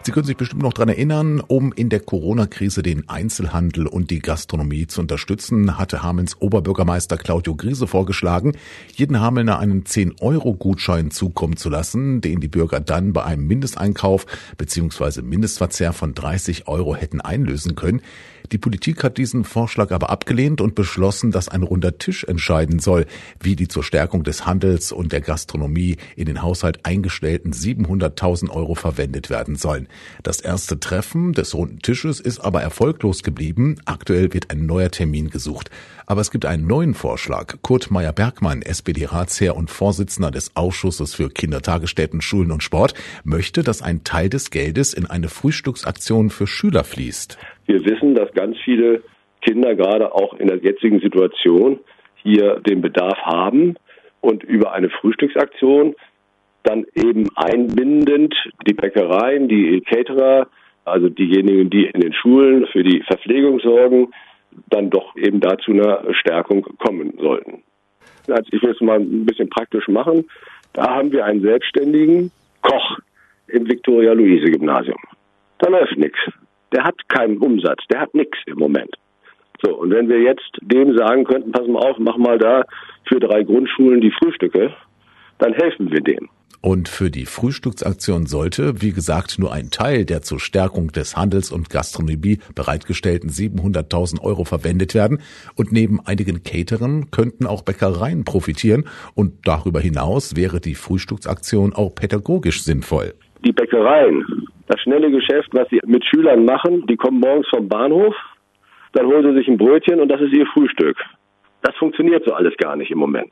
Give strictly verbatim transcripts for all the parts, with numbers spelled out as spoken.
Sie können sich bestimmt noch dran erinnern, um in der Corona-Krise den Einzelhandel und die Gastronomie zu unterstützen, hatte Hamelns Oberbürgermeister Claudio Griese vorgeschlagen, jeden Hamelner einen zehn Euro Gutschein zukommen zu lassen, den die Bürger dann bei einem Mindesteinkauf bzw. Mindestverzehr von dreißig Euro hätten einlösen können. Die Politik hat diesen Vorschlag aber abgelehnt und beschlossen, dass ein runder Tisch entscheiden soll, wie die zur Stärkung des Handels und der Gastronomie in den Haushalt eingestellten siebenhunderttausend Euro verwendet werden sollen. Das erste Treffen des runden Tisches ist aber erfolglos geblieben. Aktuell wird ein neuer Termin gesucht. Aber es gibt einen neuen Vorschlag. Kurt Meyer-Bergmann, S P D-Ratsherr und Vorsitzender des Ausschusses für Kindertagesstätten, Schulen und Sport, möchte, dass ein Teil des Geldes in eine Frühstücksaktion für Schüler fließt. Wir wissen, dass ganz viele Kinder gerade auch in der jetzigen Situation hier den Bedarf haben und über eine Frühstücksaktion dann eben einbindend die Bäckereien, die Caterer, also diejenigen, die in den Schulen für die Verpflegung sorgen, dann doch eben dazu einer Stärkung kommen sollten. Also ich will es mal ein bisschen praktisch machen. Da haben wir einen selbstständigen Koch im Viktoria-Luise-Gymnasium. Da läuft nichts. Der hat keinen Umsatz, der hat nichts im Moment. So, und wenn wir jetzt dem sagen könnten, pass mal auf, mach mal da für drei Grundschulen die Frühstücke, dann helfen wir dem. Und für die Frühstücksaktion sollte, wie gesagt, nur ein Teil der zur Stärkung des Handels und Gastronomie bereitgestellten siebenhunderttausend Euro verwendet werden. Und neben einigen Caterern könnten auch Bäckereien profitieren. Und darüber hinaus wäre die Frühstücksaktion auch pädagogisch sinnvoll. Die Bäckereien, das schnelle Geschäft, was sie mit Schülern machen, die kommen morgens vom Bahnhof, dann holen sie sich ein Brötchen und das ist ihr Frühstück. Das funktioniert so alles gar nicht im Moment.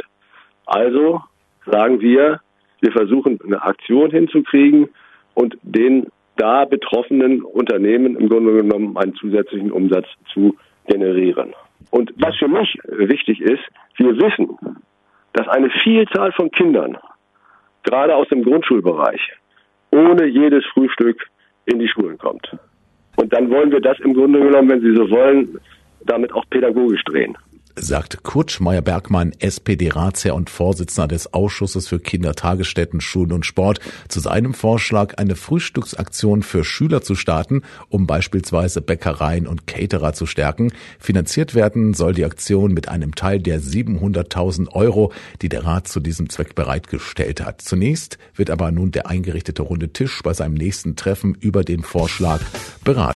Also sagen wir, wir versuchen eine Aktion hinzukriegen und den da betroffenen Unternehmen im Grunde genommen einen zusätzlichen Umsatz zu generieren. Und was für mich wichtig ist, wir wissen, dass eine Vielzahl von Kindern, gerade aus dem Grundschulbereich, ohne jedes Frühstück in die Schulen kommt. Und dann wollen wir das im Grunde genommen, wenn Sie so wollen, damit auch pädagogisch drehen. Sagt Kurt Meyer-Bergmann, S P D-Ratsherr und Vorsitzender des Ausschusses für Kindertagesstätten, Schulen und Sport, zu seinem Vorschlag, eine Frühstücksaktion für Schüler zu starten, um beispielsweise Bäckereien und Caterer zu stärken. Finanziert werden soll die Aktion mit einem Teil der siebenhunderttausend Euro, die der Rat zu diesem Zweck bereitgestellt hat. Zunächst wird aber nun der eingerichtete runde Tisch bei seinem nächsten Treffen über den Vorschlag beraten.